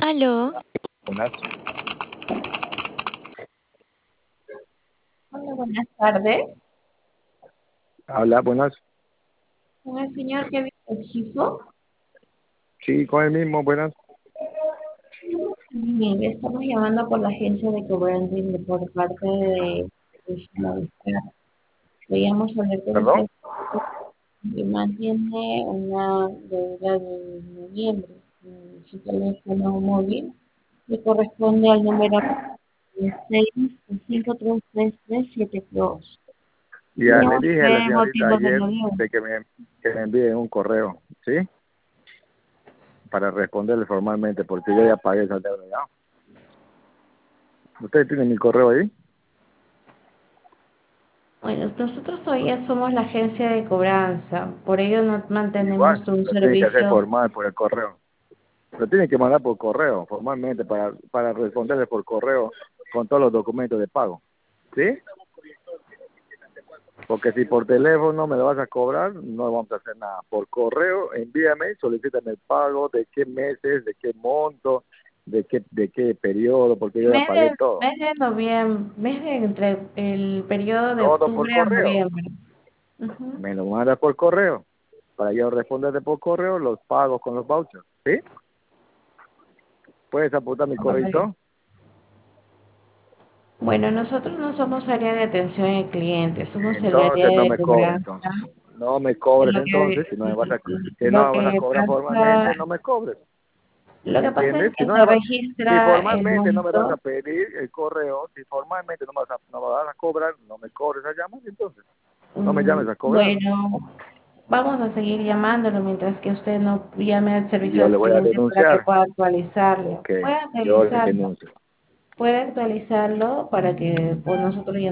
Aló, Buenas. Hola, buenas tardes. Habla, buenas. Con el señor Kevin Regifo. Sí, con el mismo, buenas. Mire, estamos llamando por la agencia de cobranza por parte de Movistar. Queríamos saber con ¿Perdón? usted que mantiene una deuda de noviembre en su teléfono móvil que corresponde al número 6533372. Ya le Queríamos dije a saber la el señorita motivo de ayer la deuda. de que me envíe un correo, ¿sí? Para responderle formalmente, porque yo ya pagué esa deuda ya. ¿Usted tiene mi correo ahí? Bueno, nosotros todavía somos la agencia de cobranza, por ello no Igual, mantenemos un lo tiene que hacer servicio. formal por el correo. Lo tiene que mandar por correo, formalmente, para responderle por correo con todos los documentos de pago, ¿sí? Porque si por teléfono me lo vas a cobrar, no vamos a hacer nada. Por correo, envíame, solicítame el pago, de qué meses, de qué monto, de qué periodo, porque yo ya pagué todo. Mes de noviembre, mes de entre el periodo de Todo por octubre a correo. noviembre. Ujú. Me lo mandas por correo, para yo responderte por correo los pagos con los vouchers, ¿sí? ¿Puedes apuntar mi Correcto. correo? Bueno, nosotros no somos área de atención al cliente, somos el área Entonces no de me cobres cobranza. entonces. No me cobres Lo que, entonces, si no me vas a, si lo no me vas a que cobrar pasa, formalmente, no me cobres. lo ¿Me que pasa es entiendes? Si que no se me va- Si registra el formalmente no me vas a monto. pedir el correo, si formalmente no me vas a cobrar, no me cobres a llamar, entonces no me llames a cobrar. Bueno, vamos a seguir llamándolo mientras que usted no llame al Y servicio yo le al voy a cliente para que denunciar. pueda actualizarlo. Ok, Puede yo le actualizarlo, denuncio. puede actualizarlo para que pues, nosotros ya